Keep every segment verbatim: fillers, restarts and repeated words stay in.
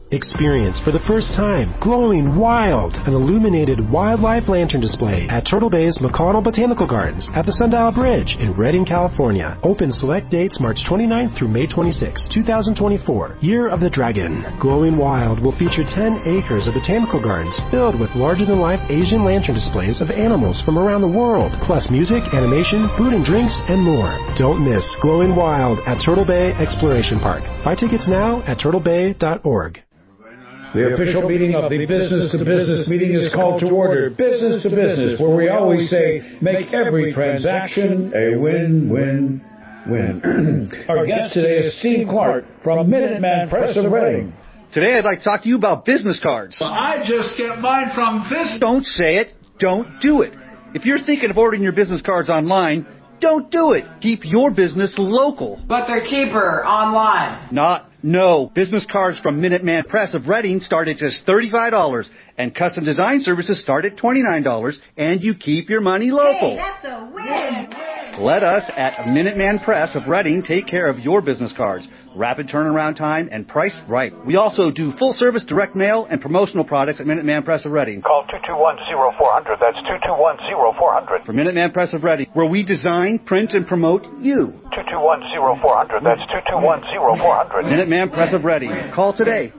Experience for the first time Glowing Wild, an illuminated wildlife lantern display at Turtle Bay's McConnell Botanical Gardens at the Sundial Bridge in Redding, California. Open select dates March twenty-ninth through May twenty-sixth, twenty twenty-four. Year of the Dragon. Glowing Wild will feature ten acres of botanical gardens filled with larger-than-life Asian lantern displays of animals from around the world, plus music, animation, food and drinks, and more. Don't miss Glowing Wild at Turtle Bay Exploration Park. Buy tickets now at turtle bay dot org. The official meeting of the Business to Business meeting is called to order. Business to Business, where we always say, make every transaction a win-win-win. Our guest today is Steve Clark from Minuteman Press of Redding. Today I'd like to talk to you about business cards. Well, I just get mine from this. Don't say it. Don't do it. If you're thinking of ordering your business cards online, don't do it. Keep your business local. But they're cheaper online. Not, no. Business cards from Minuteman Press of Redding start at just thirty-five dollars, and custom design services start at twenty-nine dollars, and you keep your money local. Hey, that's a win! Let us at Minuteman Press of Redding take care of your business cards. Rapid turnaround time and priced right. We also do full-service direct mail and promotional products at Minuteman Press of Redding. Call two two one, zero four zero zero. That's two two one, zero four zero zero. For Minuteman Press of Redding, where we design, print, and promote you. two two one, zero four zero zero. That's two two one, zero four zero zero. Minuteman Press of Redding. Call today.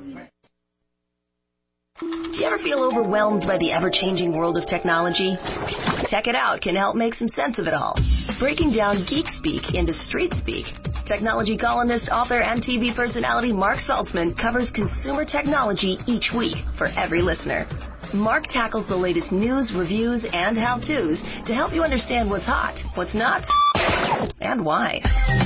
Do you ever feel overwhelmed by the ever-changing world of technology? Check It Out can help make some sense of it all. Breaking down geek speak into street speak. Technology columnist, author, and T V personality Mark Saltzman covers consumer technology each week for every listener. Mark tackles the latest news, reviews, and how-tos to help you understand what's hot, what's not, and why.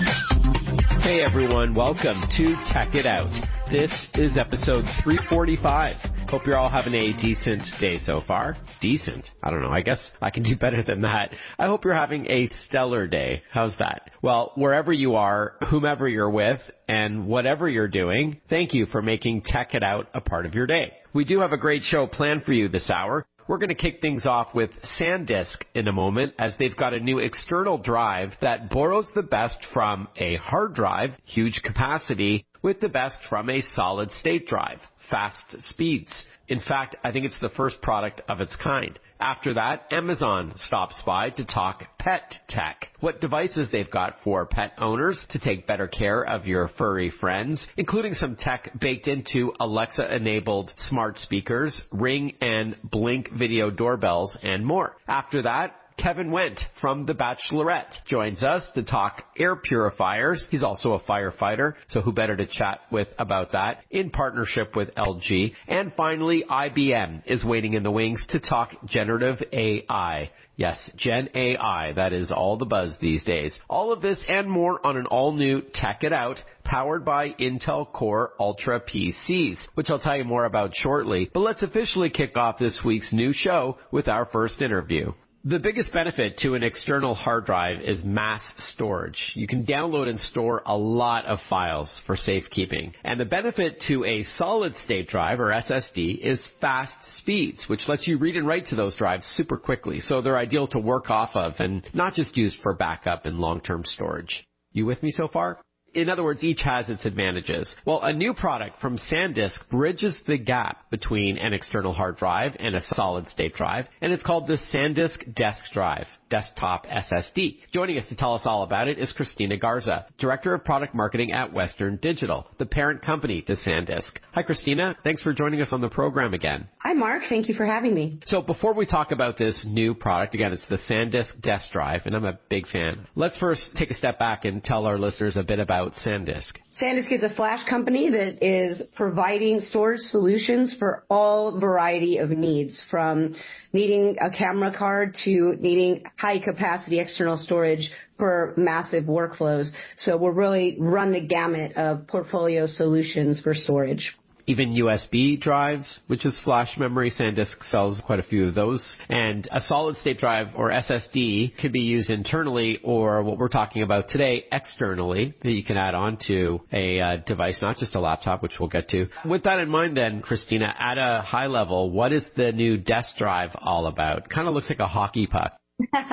Hey everyone, welcome to Tech It Out. This is episode three forty-five. Hope you're all having a decent day so far. Decent? I don't know. I guess I can do better than that. I hope you're having a stellar day. How's that? Well, wherever you are, whomever you're with, and whatever you're doing, thank you for making Tech It Out a part of your day. We do have a great show planned for you this hour. We're going to kick things off with SanDisk in a moment, as they've got a new external drive that borrows the best from a hard drive, huge capacity, with the best from a solid-state drive, fast speeds. In fact, I think it's the first product of its kind. After that, Amazon stops by to talk pet tech, what devices they've got for pet owners to take better care of your furry friends, including some tech baked into Alexa-enabled smart speakers, Ring and Blink video doorbells, and more. After that, Kevin Wendt from The Bachelorette joins us to talk air purifiers. He's also a firefighter, so who better to chat with about that in partnership with L G. And finally, I B M is waiting in the wings to talk generative A I. Yes, Gen A I. That is all the buzz these days. All of this and more on an all-new Tech It Out, powered by Intel Core Ultra P Cs, which I'll tell you more about shortly. But let's officially kick off this week's new show with our first interview. The biggest benefit to an external hard drive is mass storage. You can download and store a lot of files for safekeeping. And the benefit to a solid-state drive, or S S D, is fast speeds, which lets you read and write to those drives super quickly. So they're ideal to work off of and not just used for backup and long-term storage. You with me so far? In other words, each has its advantages. Well, a new product from SanDisk bridges the gap between an external hard drive and a solid-state drive, and it's called the SanDisk Desk Drive, Desktop S S D. Joining us to tell us all about it is Christina Garza, Director of Product Marketing at Western Digital, the parent company to SanDisk. Hi, Christina. Thanks for joining us on the program again. Hi, Mark. Thank you for having me. So before we talk about this new product, again, it's the SanDisk Desk Drive, and I'm a big fan. Let's first take a step back and tell our listeners a bit about SanDisk. SanDisk is a flash company that is providing storage solutions for all variety of needs, from needing a camera card to needing high-capacity external storage for massive workflows. So we'll really run the gamut of portfolio solutions for storage. Even U S B drives, which is flash memory. SanDisk sells quite a few of those. And a solid-state drive, or S S D, can be used internally, or what we're talking about today, externally, that you can add on to a uh, device, not just a laptop, which we'll get to. With that in mind then, Christina, at a high level, what is the new desk drive all about? Kind of looks like a hockey puck.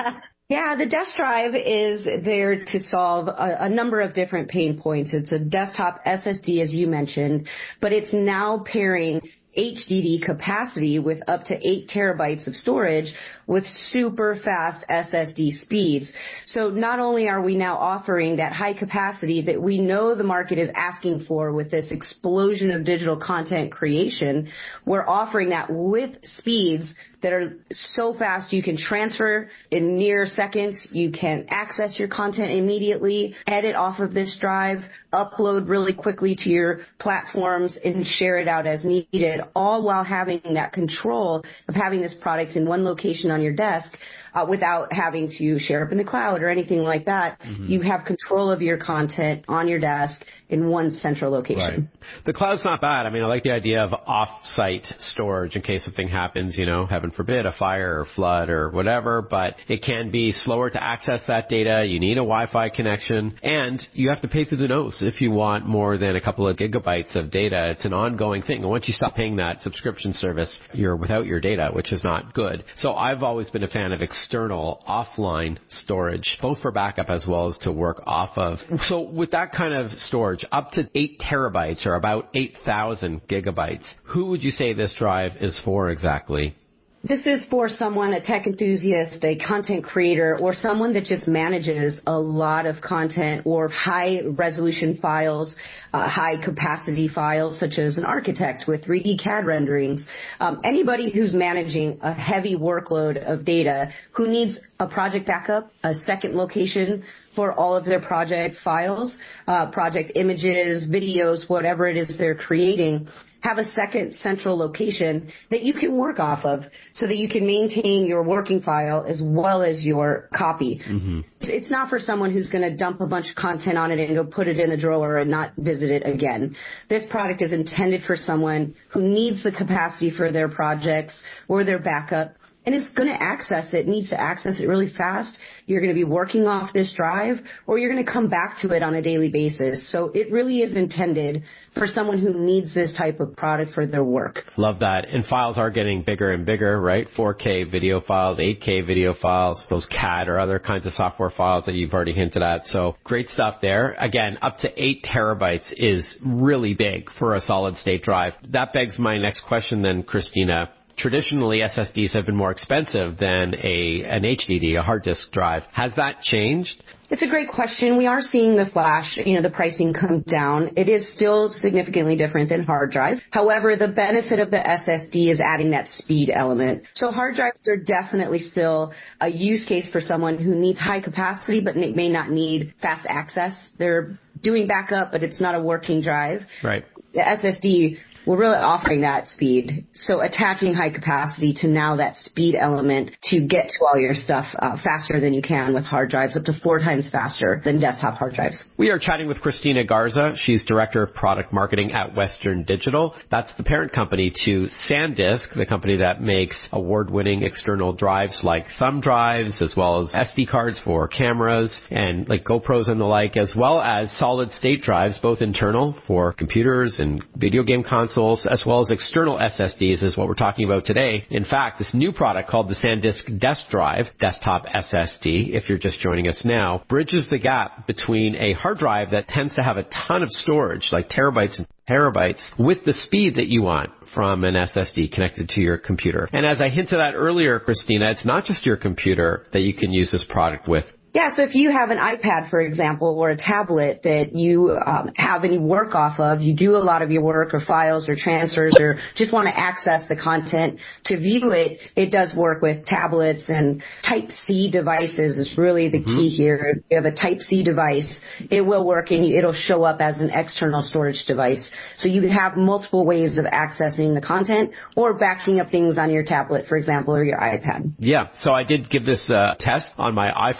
Yeah, the desk drive is there to solve a, a number of different pain points. It's a desktop S S D, as you mentioned, but it's now pairing H D D capacity with up to eight terabytes of storage with super fast S S D speeds. So not only are we now offering that high capacity that we know the market is asking for with this explosion of digital content creation, we're offering that with speeds that are so fast you can transfer in near seconds, you can access your content immediately, edit off of this drive, upload really quickly to your platforms, and share it out as needed, all while having that control of having this product in one location on your desk uh, without having to share up in the cloud or anything like that. Mm-hmm. You have control of your content on your desk in one central location. Right. The cloud's not bad. I mean, I like the idea of off-site storage in case something happens, you know, heaven forbid, a fire or flood or whatever, but it can be slower to access that data. You need a Wi-Fi connection, and you have to pay through the nose if you want more than a couple of gigabytes of data. It's an ongoing thing. And once you stop paying that subscription service, you're without your data, which is not good. So I've always been a fan of external offline storage, both for backup as well as to work off of. So with that kind of storage, up to eight terabytes or about eight thousand gigabytes, who would you say this drive is for exactly? This is for someone, a tech enthusiast, a content creator, or someone that just manages a lot of content or high-resolution files, uh, high-capacity files, such as an architect with three D C A D renderings. Um, anybody who's managing a heavy workload of data, who needs a project backup, a second location for all of their project files, uh, project images, videos, whatever it is they're creating, have a second central location that you can work off of so that you can maintain your working file as well as your copy. Mm-hmm. It's not for someone who's going to dump a bunch of content on it and go put it in a drawer and not visit it again. This product is intended for someone who needs the capacity for their projects or their backup and is going to access it, needs to access it really fast. You're going to be working off this drive, or you're going to come back to it on a daily basis. So it really is intended for someone who needs this type of product for their work. Love that. And files are getting bigger and bigger, right? four K video files, eight K video files, those C A D or other kinds of software files that you've already hinted at. So great stuff there. Again, up to eight terabytes is really big for a solid state drive. That begs my next question then, Christina. Traditionally, S S Ds have been more expensive than a an H D D, a hard disk drive. Has that changed? It's a great question. We are seeing the flash, you know, the pricing come down. It is still significantly different than hard drive. However, the benefit of the S S D is adding that speed element. So hard drives are definitely still a use case for someone who needs high capacity, but may not need fast access. They're doing backup, but it's not a working drive. Right. The S S D, we're really offering that speed. So attaching high capacity to now that speed element to get to all your stuff uh, faster than you can with hard drives, up to four times faster than desktop hard drives. We are chatting with Christina Garza. She's Director of Product Marketing at Western Digital. That's the parent company to SanDisk, the company that makes award-winning external drives like thumb drives, as well as S D cards for cameras and like GoPros and the like, as well as solid-state drives, both internal for computers and video game consoles, as well as external S S Ds is what we're talking about today. In fact, this new product called the SanDisk Desk Drive, Desktop S S D, if you're just joining us now, bridges the gap between a hard drive that tends to have a ton of storage, like terabytes and terabytes, with the speed that you want from an S S D connected to your computer. And as I hinted at earlier, Christina, it's not just your computer that you can use this product with. Yeah, so if you have an iPad, for example, or a tablet that you um, have any work off of, you do a lot of your work or files or transfers or just want to access the content to view it, it does work with tablets, and Type-C devices is really the mm-hmm. key here. If you have a Type-C device, it will work and it'll show up as an external storage device. So you have multiple ways of accessing the content or backing up things on your tablet, for example, or your iPad. Yeah, so I did give this uh, test on my iPhone, which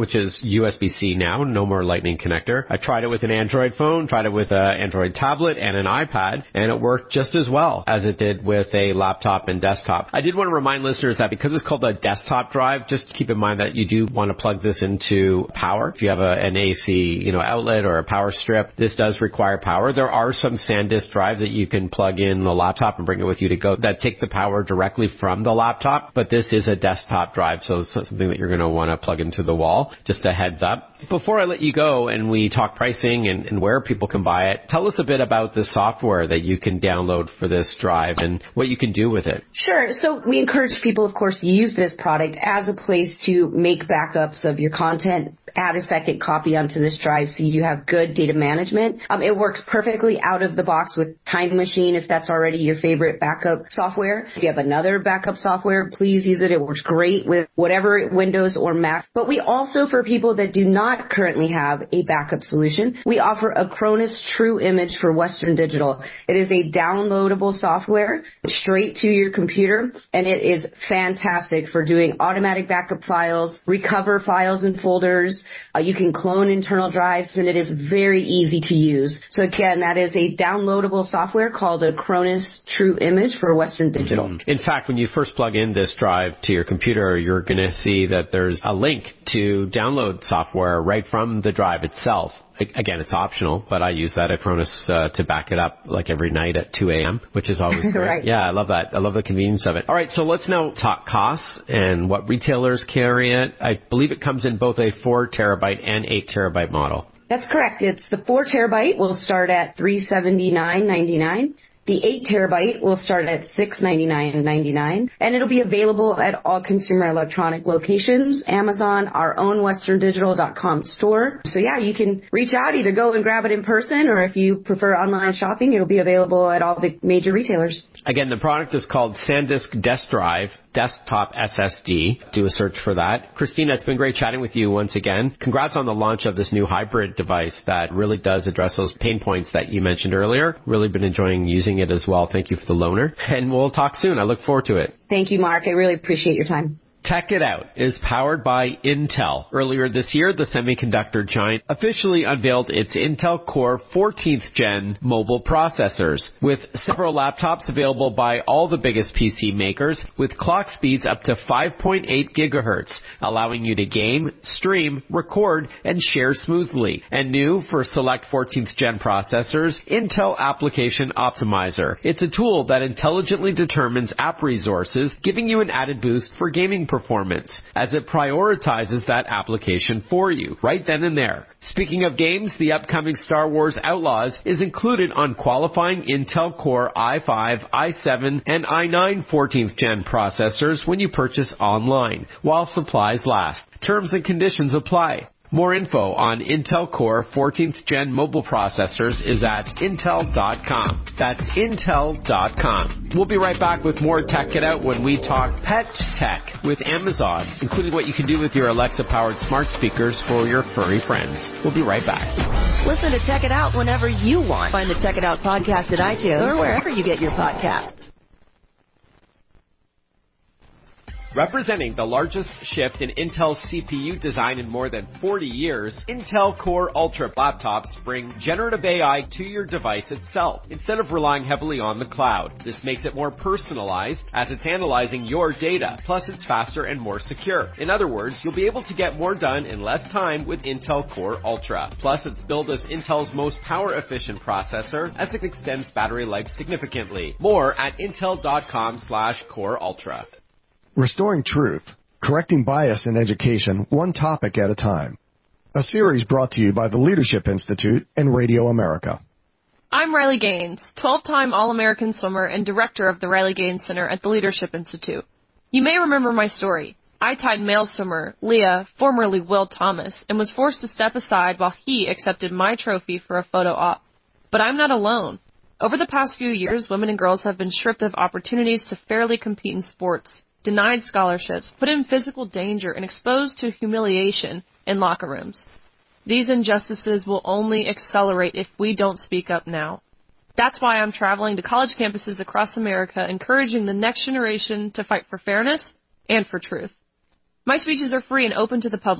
which is U S B C now, no more Lightning connector. I tried it with an Android phone, tried it with an Android tablet and an iPad, and it worked just as well as it did with a laptop and desktop. I did want to remind listeners that because it's called a desktop drive, just keep in mind that you do want to plug this into power. If you have a, an A C, you know, outlet or a power strip, this does require power. There are some SanDisk drives that you can plug in the laptop and bring it with you to go that take the power directly from the laptop, but this is a desktop drive, so it's something that you're going to want to plug into the wall. Just a heads up. Before I let you go and we talk pricing and, and where people can buy it, tell us a bit about the software that you can download for this drive and what you can do with it. Sure. So we encourage people, of course, to use this product as a place to make backups of your content, add a second copy onto this drive so you have good data management. Um, it works perfectly out of the box with Time Machine if that's already your favorite backup software. If you have another backup software, please use it. It works great with whatever Windows or Mac. But we also, for people that do not currently have a backup solution, we offer Acronis True Image for Western Digital. It is a downloadable software straight to your computer, and it is fantastic for doing automatic backup files, recover files and folders. Uh, you can clone internal drives, and it is very easy to use. So again, that is a downloadable software called Acronis True Image for Western Digital. Mm. In fact, when you first plug in this drive to your computer, you're going to see that there's a link to download software right from the drive itself. Again, it's optional, but I use that Acronis uh, to back it up like every night at two a.m., which is always great. Right. Yeah, I love that. I love the convenience of it. All right, so let's now talk costs and what retailers carry it. I believe it comes in both a four terabyte and eight terabyte model. That's correct. It's the four terabyte will start at three hundred seventy-nine ninety-nine. The eight terabyte will start at six hundred ninety-nine ninety-nine, and it'll be available at all consumer electronic locations, Amazon, our own western digital dot com store. So yeah, you can reach out, either go and grab it in person, or if you prefer online shopping, it'll be available at all the major retailers. Again, the product is called SanDisk Desk Drive Desktop S S D. Do a search for that. Christina, it's been great chatting with you once again. Congrats on the launch of this new hybrid device that really does address those pain points that you mentioned earlier. Really been enjoying using it as well. Thank you for the loaner. And we'll talk soon. I look forward to it. Thank you, Mark. I really appreciate your time. Tech It Out is powered by Intel. Earlier this year, the semiconductor giant officially unveiled its Intel Core fourteenth gen mobile processors, with several laptops available by all the biggest P C makers, with clock speeds up to five point eight gigahertz, allowing you to game, stream, record, and share smoothly. And new for select fourteenth gen processors, Intel Application Optimizer. It's a tool that intelligently determines app resources, giving you an added boost for gaming performance, as it prioritizes that application for you, right then and there. Speaking of games, the upcoming Star Wars Outlaws is included on qualifying Intel Core i five, i seven, and i nine fourteenth gen processors when you purchase online, while supplies last. Terms and conditions apply. More info on Intel Core fourteenth gen mobile processors is at intel dot com. That's intel dot com. We'll be right back with more Tech It Out when we talk pet tech with Amazon, including what you can do with your Alexa-powered smart speakers for your furry friends. We'll be right back. Listen to Tech It Out whenever you want. Find the Tech It Out podcast at iTunes or wherever you get your podcasts. Representing the largest shift in Intel's C P U design in more than forty years, Intel Core Ultra laptops bring generative A I to your device itself, instead of relying heavily on the cloud. This makes it more personalized, as it's analyzing your data, plus it's faster and more secure. In other words, you'll be able to get more done in less time with Intel Core Ultra. Plus, it's billed as Intel's most power-efficient processor, as it extends battery life significantly. More at intel dot com slash core ultra. Restoring Truth, correcting bias in education, one topic at a time. A series brought to you by the Leadership Institute and Radio America. I'm Riley Gaines, twelve-time All-American swimmer and director of the Riley Gaines Center at the Leadership Institute. You may remember my story. I tied male swimmer Leah, formerly Will Thomas, and was forced to step aside while he accepted my trophy for a photo op. But I'm not alone. Over the past few years, women and girls have been stripped of opportunities to fairly compete in sports, denied scholarships, put in physical danger, and exposed to humiliation in locker rooms. These injustices will only accelerate if we don't speak up now. That's why I'm traveling to college campuses across America, encouraging the next generation to fight for fairness and for truth. My speeches are free and open to the public.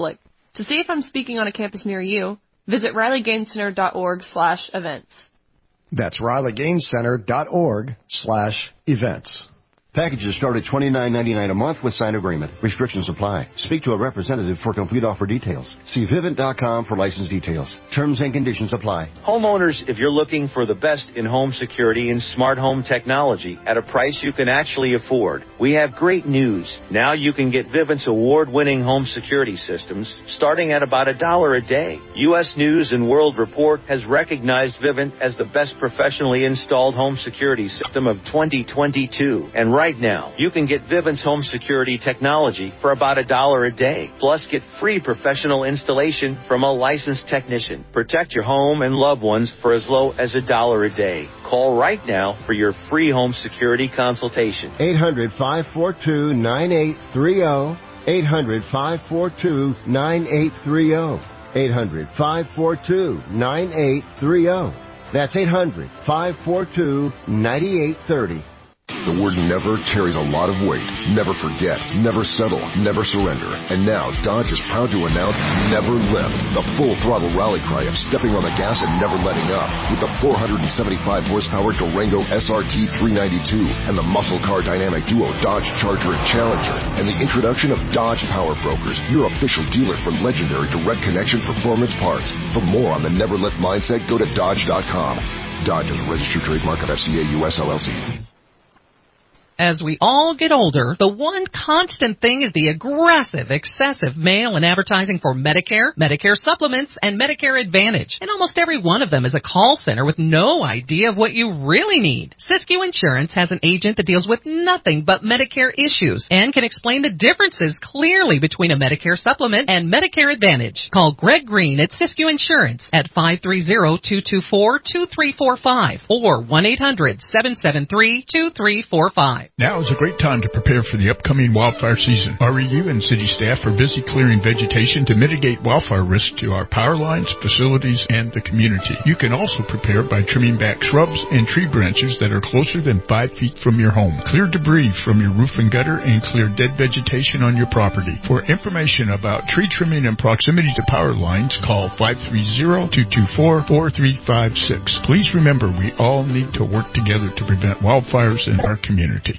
To see if I'm speaking on a campus near you, visit riley gaines center dot org slash events. That's riley gaines center dot org slash events. Packages start at twenty-nine ninety-nine a month with signed agreement. Restrictions apply. Speak to a representative for complete offer details. See Vivint dot com for license details. Terms and conditions apply. Homeowners, if you're looking for the best in home security and smart home technology at a price you can actually afford, we have great news. Now you can get Vivint's award-winning home security systems starting at about a dollar a day. U S News and World Report has recognized Vivint as the best professionally installed home security system of twenty twenty-two. And right now, you can get Vivint's home security technology for about a dollar a day. Plus, get free professional installation from a licensed technician. Protect your home and loved ones for as low as a dollar a day. Call right now for your free home security consultation. eight hundred, five four two, nine eight three zero. eight hundred, five four two, nine eight three zero. eight hundred, five four two, nine eight three zero. That's eight hundred, five four two, nine eight three zero. The word never carries a lot of weight. Never forget, never settle, never surrender. And now, Dodge is proud to announce Never Lift, the full-throttle rally cry of stepping on the gas and never letting up. With the four hundred seventy-five horsepower Durango S R T three ninety-two and the muscle car dynamic duo Dodge Charger and Challenger, and the introduction of Dodge Power Brokers, your official dealer for legendary direct connection performance parts. For more on the Never Lift mindset, go to Dodge dot com. Dodge is a registered trademark of F C A U S L L C. As we all get older, the one constant thing is the aggressive, excessive mail and advertising for Medicare, Medicare supplements, and Medicare Advantage. And almost every one of them is a call center with no idea of what you really need. Siskiyou Insurance has an agent that deals with nothing but Medicare issues and can explain the differences clearly between a Medicare supplement and Medicare Advantage. Call Greg Green at Siskiyou Insurance at five three zero, two two four, two three four five or one eight hundred, seven seven three, two three four five. Now is a great time to prepare for the upcoming wildfire season. R E U and city staff are busy clearing vegetation to mitigate wildfire risk to our power lines, facilities, and the community. You can also prepare by trimming back shrubs and tree branches that are closer than five feet from your home. Clear debris from your roof and gutter and clear dead vegetation on your property. For information about tree trimming and proximity to power lines, call five three zero, two two four, four three five six. Please remember, we all need to work together to prevent wildfires in our community.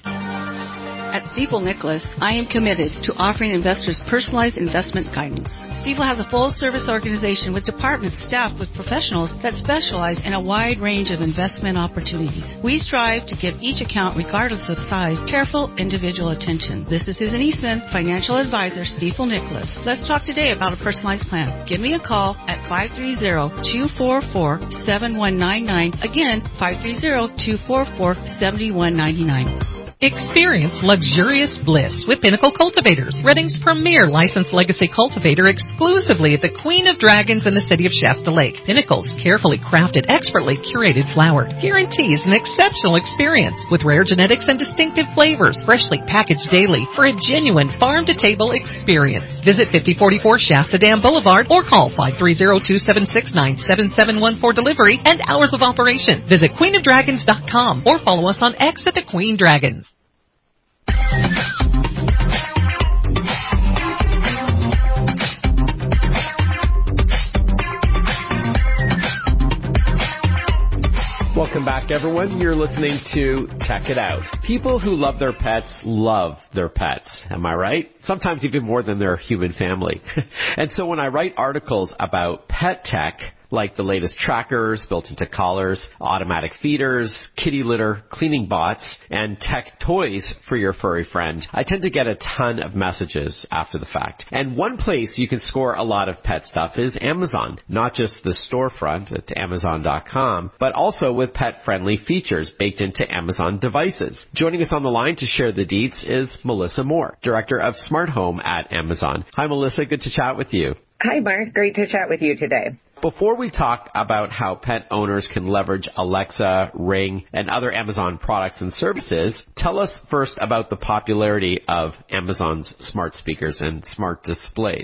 At Stifel Nicholas, I am committed to offering investors personalized investment guidance. Stifel has a full-service organization with departments staffed with professionals that specialize in a wide range of investment opportunities. We strive to give each account, regardless of size, careful individual attention. This is Susan Eastman, financial advisor, Stifel Nicholas. Let's talk today about a personalized plan. Give me a call at five three zero, two four four, seven one nine nine. Again, five three zero, two four four, seven one nine nine. Experience luxurious bliss with Pinnacle Cultivators, Redding's premier licensed legacy cultivator, exclusively at the Queen of Dragons in the city of Shasta Lake. Pinnacle's carefully crafted, expertly curated flower guarantees an exceptional experience with rare genetics and distinctive flavors, freshly packaged daily for a genuine farm-to-table experience. Visit fifty forty-four Shasta Dam Boulevard or call five three zero, two seven six, nine seven seven one for delivery and hours of operation. Visit queen of dragons dot com or follow us on X at the Queen Dragons. Welcome back, everyone. You're listening to Tech It Out. People who love their pets love their pets. Am I right? Sometimes even more than their human family. And so when I write articles about pet tech, like the latest trackers built into collars, automatic feeders, kitty litter, cleaning bots, and tech toys for your furry friend, I tend to get a ton of messages after the fact. And one place you can score a lot of pet stuff is Amazon. Not just the storefront at amazon dot com, but also with pet-friendly features baked into Amazon devices. Joining us on the line to share the deets is Melissa Moore, Director of Smart Home at Amazon. Hi, Melissa. Good to chat with you. Hi, Mark. Great to chat with you today. Before we talk about how pet owners can leverage Alexa, Ring, and other Amazon products and services, tell us first about the popularity of Amazon's smart speakers and smart displays.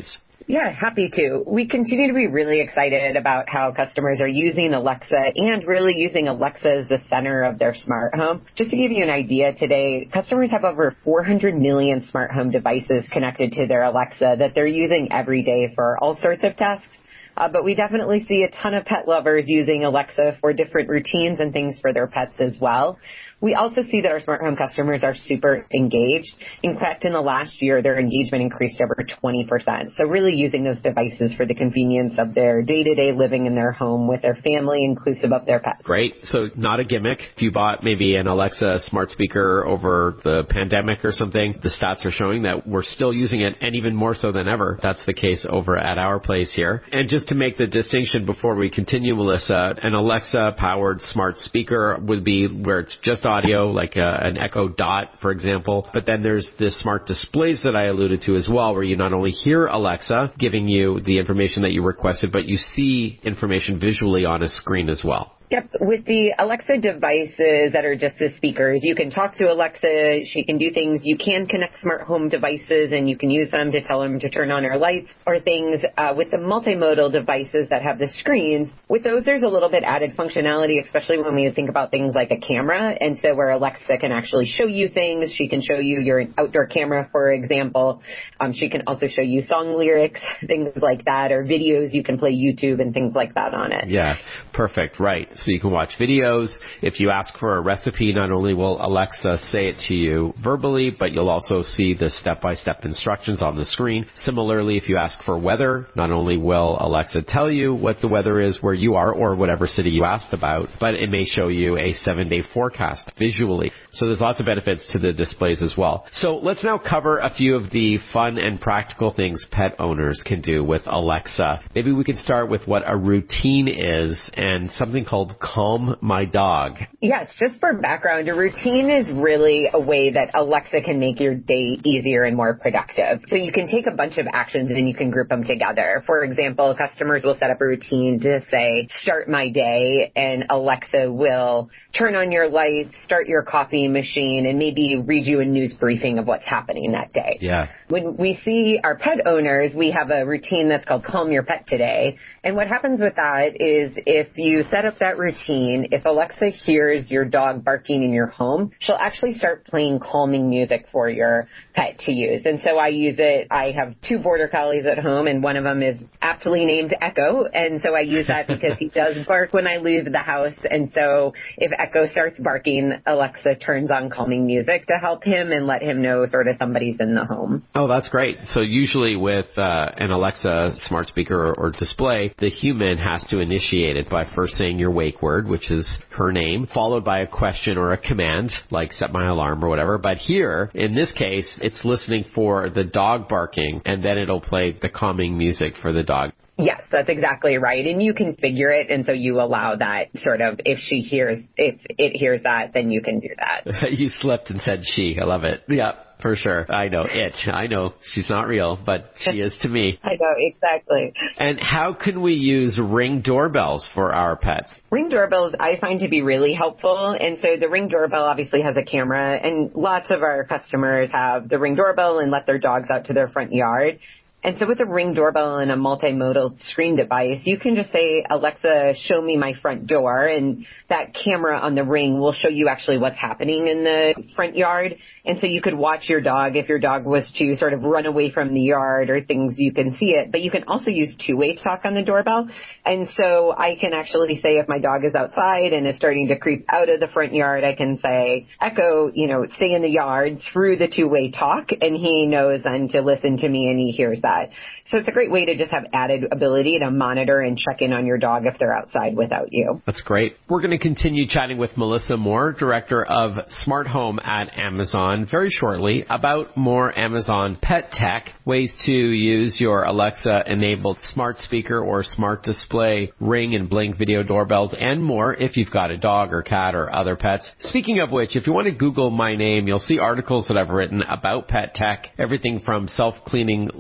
Yeah, happy to. We continue to be really excited about how customers are using Alexa and really using Alexa as the center of their smart home. Just to give you an idea, today, customers have over four hundred million smart home devices connected to their Alexa that they're using every day for all sorts of tasks. Uh, but we definitely see a ton of pet lovers using Alexa for different routines and things for their pets as well. We also see that our smart home customers are super engaged. In fact, in the last year, their engagement increased over twenty percent. So really using those devices for the convenience of their day-to-day living in their home with their family, inclusive of their pets. Great. So not a gimmick. If you bought maybe an Alexa smart speaker over the pandemic or something, the stats are showing that we're still using it, and even more so than ever. That's the case over at our place here. And just to make the distinction before we continue, Melissa, an Alexa-powered smart speaker would be where it's just audio, like a, an Echo Dot, for example. But then there's the smart displays that I alluded to as well, where you not only hear Alexa giving you the information that you requested, but you see information visually on a screen as well. Yep. With the Alexa devices that are just the speakers, you can talk to Alexa. She can do things. You can connect smart home devices, and you can use them to tell them to turn on her lights or things. Uh, with the multimodal devices that have the screens, with those, there's a little bit added functionality, especially when we think about things like a camera. And so where Alexa can actually show you things, she can show you your outdoor camera, for example. Um, she can also show you song lyrics, things like that, or videos. You can play YouTube and things like that on it. Yeah, perfect. Right. So you can watch videos. If you ask for a recipe, not only will Alexa say it to you verbally, but you'll also see the step-by-step instructions on the screen. Similarly, if you ask for weather, not only will Alexa tell you what the weather is where you are or whatever city you asked about, but it may show you a seven-day forecast visually. So there's lots of benefits to the displays as well. So let's now cover a few of the fun and practical things pet owners can do with Alexa. Maybe we can start with what a routine is and something called Calm My Dog. Yes, just for background, a routine is really a way that Alexa can make your day easier and more productive. So you can take a bunch of actions and you can group them together. For example, customers will set up a routine to say, start my day, and Alexa will turn on your lights, start your coffee machine, and maybe read you a news briefing of what's happening that day. Yeah. When we see our pet owners, we have a routine that's called Calm Your Pet Today. And what happens with that is if you set up that routine, if Alexa hears your dog barking in your home, she'll actually start playing calming music for your pet to use. And so I use it. I have two border collies at home, and one of them is aptly named Echo. And so I use that because he does bark when I leave the house. And so if Echo starts barking, Alexa turns on calming music to help him and let him know sort of somebody's in the home. Oh, that's great. So usually with uh, an Alexa smart speaker or, or display, the human has to initiate it by first saying your wake word, which is her name, followed by a question or a command, like set my alarm or whatever. But here, in this case, it's listening for the dog barking, and then it'll play the calming music for the dog. Yes, that's exactly right. And you configure it, and so you allow that sort of, if she hears, if it hears that, then you can do that. You slipped and said she. I love it. Yeah, for sure. I know it. I know she's not real, but she is to me. I know, exactly. And how can we use Ring doorbells for our pets? Ring doorbells I find to be really helpful. And so the Ring doorbell obviously has a camera, and lots of our customers have the Ring doorbell and let their dogs out to their front yard. And so with a Ring doorbell and a multimodal screen device, you can just say, Alexa, show me my front door. And that camera on the Ring will show you actually what's happening in the front yard. And so you could watch your dog if your dog was to sort of run away from the yard or things, you can see it. But you can also use two-way talk on the doorbell. And so I can actually say if my dog is outside and is starting to creep out of the front yard, I can say, Echo, you know, stay in the yard through the two-way talk. And he knows then to listen to me and he hears that. So it's a great way to just have added ability to monitor and check in on your dog if they're outside without you. That's great. We're going to continue chatting with Melissa Moore, Director of Smart Home at Amazon, very shortly about more Amazon pet tech, ways to use your Alexa-enabled smart speaker or smart display, Ring and Blink video doorbells, and more if you've got a dog or cat or other pets. Speaking of which, if you want to Google my name, you'll see articles that I've written about pet tech, everything from self-cleaning litter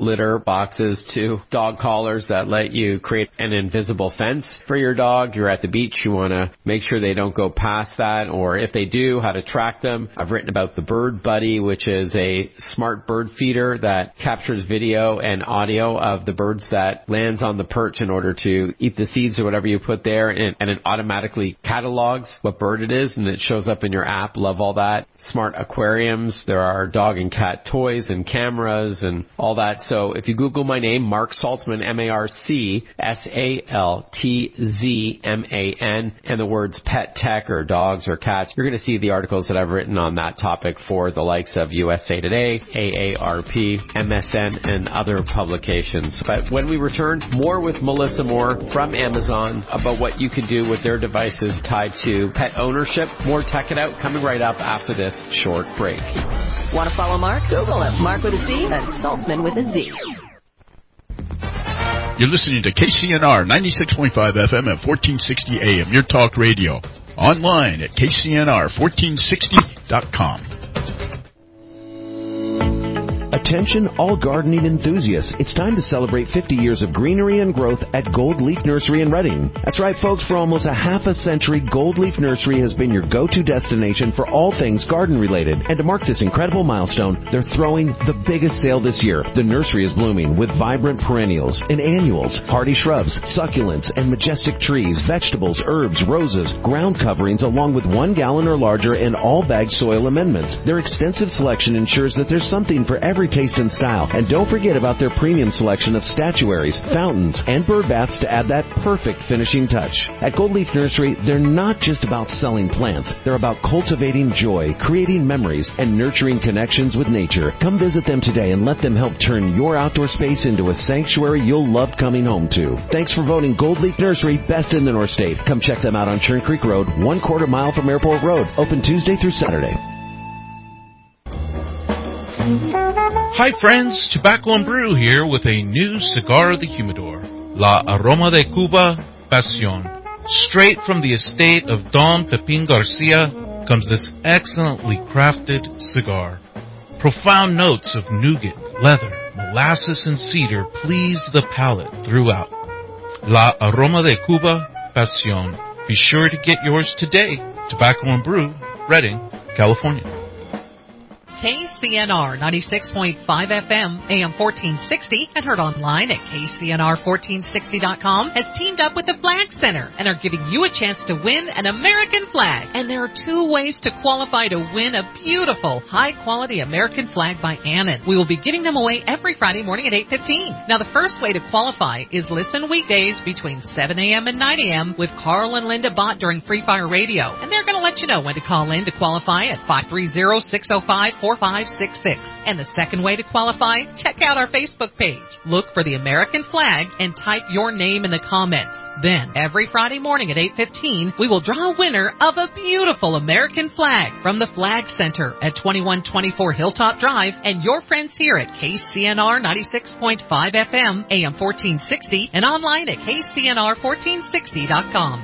boxes to dog collars that let you create an invisible fence for your dog. You're at the beach, you want to make sure they don't go past that, or if they do, how to track them. I've written about the Bird Buddy, which is a smart bird feeder that captures video and audio of the birds that lands on the perch in order to eat the seeds or whatever you put there, and, and it automatically catalogs what bird it is, and it shows up in your app. Love all that. Smart aquariums. There are dog and cat toys and cameras and all that. So if you Google my name, Mark Saltzman, M A R C S A L T Z M A N, and the words pet tech or dogs or cats, you're going to see the articles that I've written on that topic for the likes of U S A Today, A A R P, M S N, and other publications. But when we return, more with Melissa Moore from Amazon about what you can do with their devices tied to pet ownership. More Tech It Out coming right up after this short break. Want to follow Mark? Google him. Mark with a C and Saltzman with a Z. You're listening to K C N R ninety-six point five F M at fourteen sixty A M, your talk radio. Online at K C N R fourteen sixty dot com. Attention all gardening enthusiasts. It's time to celebrate fifty years of greenery and growth at Gold Leaf Nursery in Reading. That's right, folks. For almost a half a century, Gold Leaf Nursery has been your go-to destination for all things garden-related. And to mark this incredible milestone, they're throwing the biggest sale this year. The nursery is blooming with vibrant perennials and annuals, hardy shrubs, succulents, and majestic trees, vegetables, herbs, roses, ground coverings, along with one gallon or larger and all-bag soil amendments. Their extensive selection ensures that there's something for every taste and style. And don't forget about their premium selection of statuaries, fountains, and bird baths to add that perfect finishing touch. At Gold Leaf Nursery, they're not just about selling plants. They're about cultivating joy, creating memories, and nurturing connections with nature. Come visit them today and let them help turn your outdoor space into a sanctuary you'll love coming home to. Thanks for voting Gold Leaf Nursery best in the North State. Come check them out on Churn Creek Road, one quarter mile from Airport Road. Open Tuesday through Saturday. Hi friends, Tobacco and Brew here with a new cigar of the humidor, La Aroma de Cuba Pasión. Straight from the estate of Don Pepin Garcia comes this excellently crafted cigar. Profound notes of nougat, leather, molasses, and cedar please the palate throughout. La Aroma de Cuba Pasión. Be sure to get yours today. Tobacco and Brew, Redding, California. K C N R ninety-six point five F M, A M fourteen sixty, and heard online at K C N R fourteen sixty dot com, has teamed up with the Flag Center and are giving you a chance to win an American flag. And there are two ways to qualify to win a beautiful, high-quality American flag by Annan. We will be giving them away every Friday morning at eight fifteen. Now, the first way to qualify is listen weekdays between seven A M and nine A M with Carl and Linda Bott during Free Fire Radio. And they're going to let you know when to call in to qualify at five three zero, six zero five, four five six six. And the second way to qualify, check out our Facebook page. Look for the American flag and type your name in the comments. Then, every Friday morning at eight fifteen, we will draw a winner of a beautiful American flag from the Flag Center at twenty-one twenty-four Hilltop Drive and your friends here at K C N R ninety-six point five F M, A M fourteen sixty, and online at K C N R fourteen sixty dot com.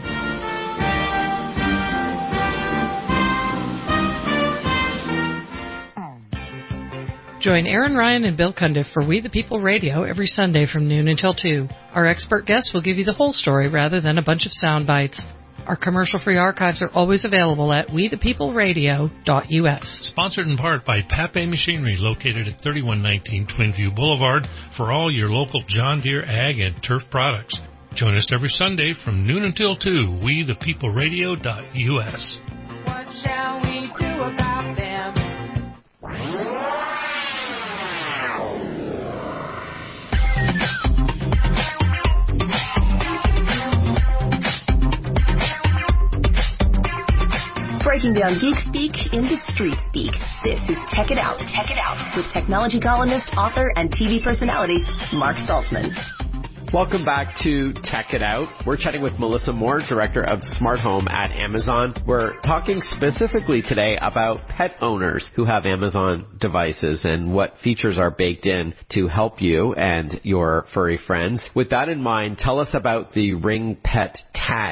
Join Aaron Ryan and Bill Cundiff for We the People Radio every Sunday from noon until two. Our expert guests will give you the whole story rather than a bunch of sound bites. Our commercial-free archives are always available at we the people radio dot U S. Sponsored in part by Pape Machinery, located at thirty-one nineteen Twinview Boulevard, for all your local John Deere ag and turf products. Join us every Sunday from noon until two, we the people radio dot U S. What shall we do about them? Breaking down geek speak into street speak. This is Tech It Out, Tech It Out, with technology columnist, author, and T V personality, Mark Saltzman. Welcome back to Tech It Out. We're chatting with Melissa Moore, Director of Smart Home at Amazon. We're talking specifically today about pet owners who have Amazon devices and what features are baked in to help you and your furry friends. With that in mind, tell us about the Ring Pet Tag.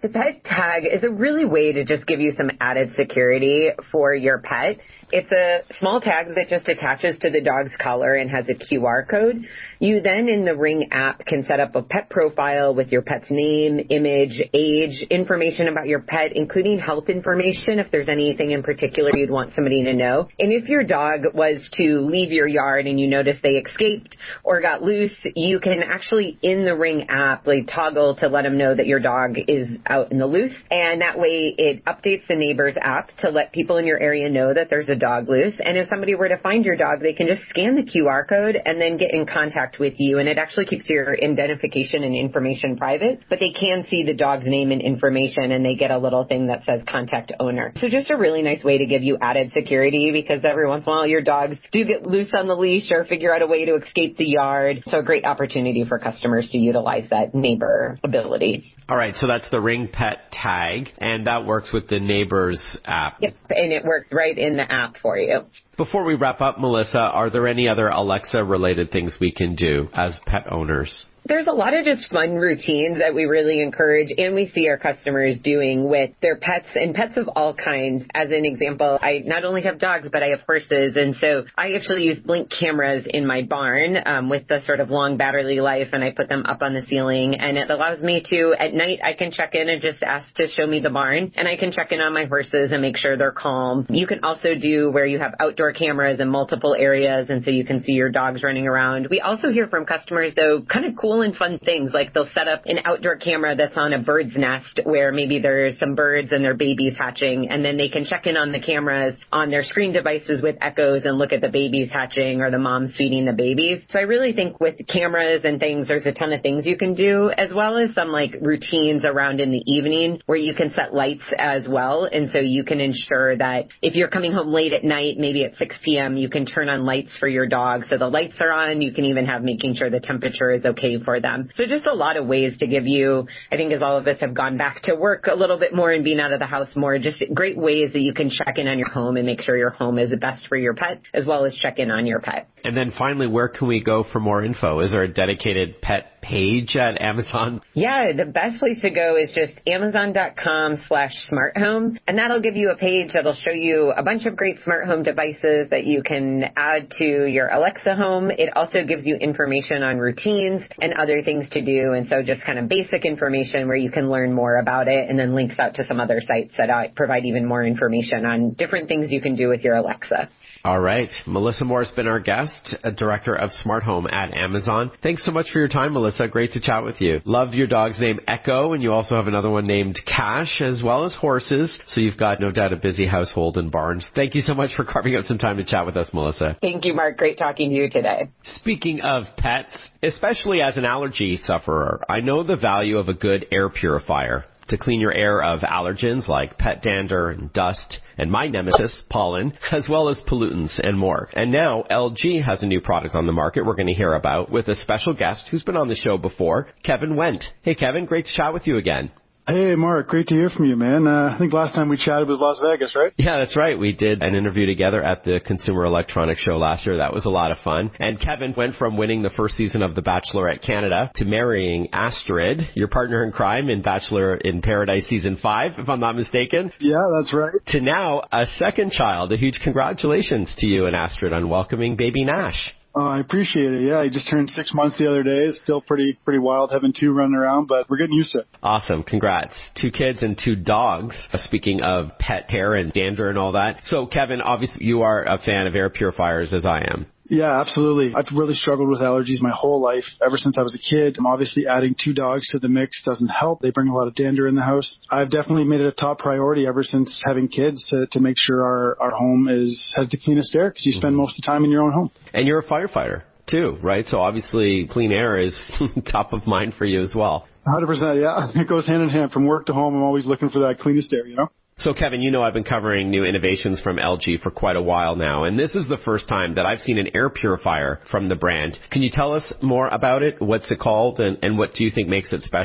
The pet tag is a really way to just give you some added security for your pet. It's a small tag that just attaches to the dog's collar and has a Q R code. You then in the Ring app can set up a pet profile with your pet's name, image, age, information about your pet, including health information if there's anything in particular you'd want somebody to know. And if your dog was to leave your yard and you notice they escaped or got loose, you can actually in the Ring app like toggle to let them know that your dog is out in the loose. And that way it updates the Neighbors app to let people in your area know that there's a dog loose. And if somebody were to find your dog, they can just scan the Q R code and then get in contact with you. And it actually keeps your identification and information private, but they can see the dog's name and information and they get a little thing that says contact owner. So just a really nice way to give you added security because every once in a while your dogs do get loose on the leash or figure out a way to escape the yard. So a great opportunity for customers to utilize that Neighbor ability. All right, so that's the Ring Pet Tag, and that works with the Neighbors app. Yep, and it works right in the app for you. Before we wrap up, Melissa, are there any other Alexa-related things we can do as pet owners? There's a lot of just fun routines that we really encourage and we see our customers doing with their pets and pets of all kinds. As an example, I not only have dogs, but I have horses. And so I actually use Blink cameras in my barn um, with the sort of long battery life, and I put them up on the ceiling. And it allows me to, at night, I can check in and just ask to show me the barn. And I can check in on my horses and make sure they're calm. You can also do where you have outdoor cameras in multiple areas, and so you can see your dogs running around. We also hear from customers, though, kind of cool and fun things, like they'll set up an outdoor camera that's on a bird's nest where maybe there's some birds and their babies hatching, and then they can check in on the cameras on their screen devices with echoes and look at the babies hatching or the moms feeding the babies. So I really think with cameras and things, there's a ton of things you can do, as well as some like routines around in the evening where you can set lights as well. And so you can ensure that if you're coming home late at night, maybe at six p.m., you can turn on lights for your dog. So the lights are on. You can even have making sure the temperature is okay for them. So just a lot of ways to give you, I think as all of us have gone back to work a little bit more and being out of the house more, just great ways that you can check in on your home and make sure your home is the best for your pet, as well as check in on your pet. And then finally, where can we go for more info? Is there a dedicated pet page at Amazon? Yeah, the best place to go is just amazon.com slash smart home. And that'll give you a page that'll show you a bunch of great smart home devices that you can add to your Alexa home. It also gives you information on routines and other things to do. And so just kind of basic information where you can learn more about it, and then links out to some other sites that uh, provide even more information on different things you can do with your Alexa. All right. Melissa Moore has been our guest, a director of Smart Home at Amazon. Thanks so much for your time, Melissa. Great to chat with you. Love your dog's name, Echo, and you also have another one named Cash, as well as horses. So you've got no doubt a busy household and barns. Thank you so much for carving out some time to chat with us, Melissa. Thank you, Mark. Great talking to you today. Speaking of pets, especially as an allergy sufferer, I know the value of a good air purifier to clean your air of allergens like pet dander and dust and my nemesis, pollen, as well as pollutants and more. And now L G has a new product on the market we're going to hear about with a special guest who's been on the show before, Kevin Wendt. Hey, Kevin, great to chat with you again. Hey, Mark, great to hear from you, man. Uh, I think last time we chatted was Las Vegas, right? Yeah, that's right. We did an interview together at the Consumer Electronics Show last year. That was a lot of fun. And Kevin went from winning the first season of The Bachelorette Canada to marrying Astrid, your partner in crime in Bachelor in Paradise Season five, if I'm not mistaken. Yeah, that's right. To now a second child. A huge congratulations to you and Astrid on welcoming baby Nash. Oh, I appreciate it. Yeah, he just turned six months the other day. It's still pretty pretty wild having two running around, but we're getting used to it. Awesome. Congrats. Two kids and two dogs. Uh, speaking of pet hair and dander and all that. So, Kevin, obviously you are a fan of air purifiers, as I am. Yeah, absolutely. I've really struggled with allergies my whole life, ever since I was a kid. I'm obviously adding two dogs to the mix doesn't help. They bring a lot of dander in the house. I've definitely made it a top priority ever since having kids to, to make sure our, our home is has the cleanest air, because you spend mm-hmm. most of the time in your own home. And you're a firefighter, too, right? So obviously clean air is top of mind for you as well. one hundred percent, yeah. It goes hand in hand. From work to home, I'm always looking for that cleanest air, you know? So, Kevin, you know I've been covering new innovations from L G for quite a while now, and this is the first time that I've seen an air purifier from the brand. Can you tell us more about it? What's it called, and, and what do you think makes it special?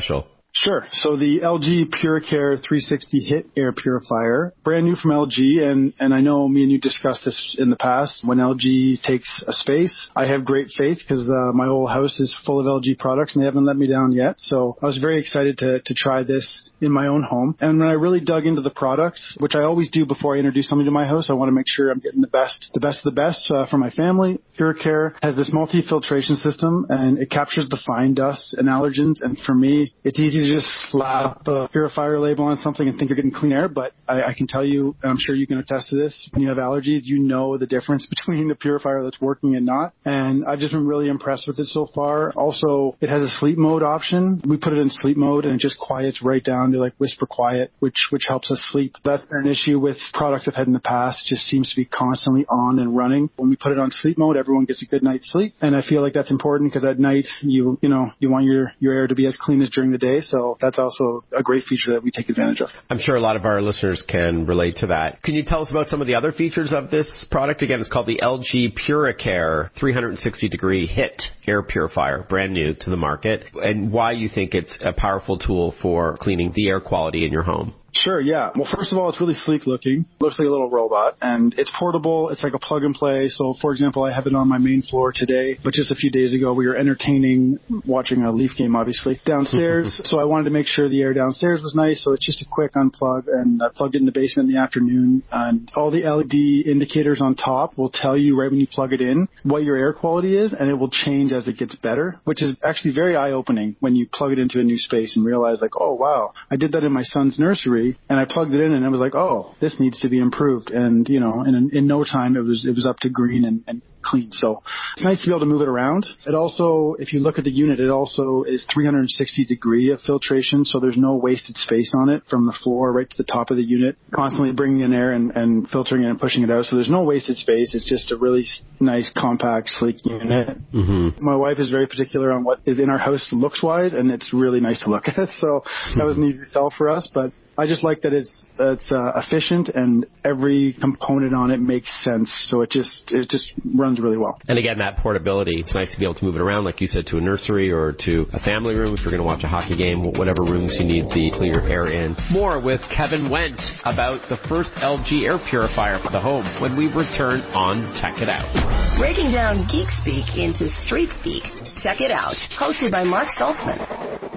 Sure. So the L G PuraCare three sixty Hit Air Purifier, brand new from L G, and, and I know me and you discussed this in the past. When L G takes a space, I have great faith because uh, my whole house is full of L G products and they haven't let me down yet. So I was very excited to, to try this in my own home. And when I really dug into the products, which I always do before I introduce something to my house, I want to make sure I'm getting the best, the best of the best uh, for my family. PuraCare has this multi-filtration system and it captures the fine dust and allergens. And for me, it's easy to just slap a purifier label on something and think you're getting clean air. But I, I can tell you, and I'm sure you can attest to this, when you have allergies, you know the difference between a purifier that's working and not. And I've just been really impressed with it so far. Also, it has a sleep mode option. We put it in sleep mode and it just quiets right down to like whisper quiet, which which helps us sleep. That's been an issue with products I've had in the past. It just seems to be constantly on and running. When we put it on sleep mode, everyone gets a good night's sleep. And I feel like that's important because at night, you you know, you want your, your air to be as clean as during the day. So that's also a great feature that we take advantage of. I'm sure a lot of our listeners can relate to that. Can you tell us about some of the other features of this product? Again, it's called the L G PuraCare three sixty degree Hit Air Purifier, brand new to the market, and why you think it's a powerful tool for cleaning the air quality in your home. Sure, yeah. Well, first of all, it's really sleek looking. Looks like a little robot, and it's portable. It's like a plug and play. So, for example, I have it on my main floor today, but just a few days ago, we were entertaining, watching a Leaf game, obviously, downstairs. So I wanted to make sure the air downstairs was nice. So it's just a quick unplug, and I plugged it in the basement in the afternoon. And all the L E D indicators on top will tell you right when you plug it in what your air quality is, and it will change as it gets better, which is actually very eye-opening when you plug it into a new space and realize, like, oh, wow, I did that in my son's nursery. And I plugged it in and it was like, oh, this needs to be improved. And, you know, in, in no time it was, it was up to green and, and clean. So it's nice to be able to move it around. It also, if you look at the unit, it also is three sixty degree of filtration. So there's no wasted space on it from the floor right to the top of the unit, constantly bringing in air and, and filtering it and pushing it out. So there's no wasted space. It's just a really nice, compact, sleek unit. Mm-hmm. My wife is very particular on what is in our house looks wise, and it's really nice to look at. So that was an easy sell for us. But I just like that it's it's uh, efficient and every component on it makes sense. So it just it just runs really well. And again, that portability, it's nice to be able to move it around, like you said, to a nursery or to a family room if you're going to watch a hockey game, whatever rooms you need the clear air in. More with Kevin Wendt about the first L G air purifier for the home when we return on Tech It Out. Breaking down geek speak into street speak. Tech It Out, hosted by Mark Saltzman.